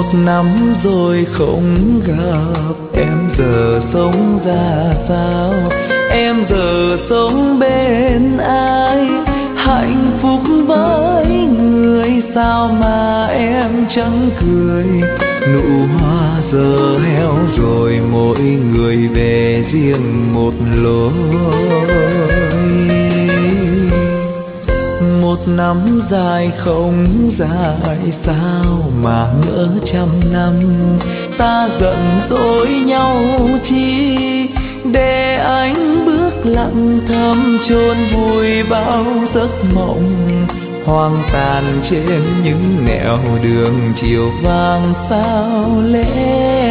năm rồi không gặp, em giờ sống ra sao? Em giờ sống bên ai? Hạnh phúc với người sao mà em chẳng cười? Nụ hoa giờ héo rồi, mỗi người về riêng một lối. Một năm dài không dài, sao mà ngỡ trăm năm. Ta giận dỗi nhau chi, để anh bước lặng thầm chôn vùi bao giấc mộng hoang tàn trên những nẻo đường chiều vàng sao lẽ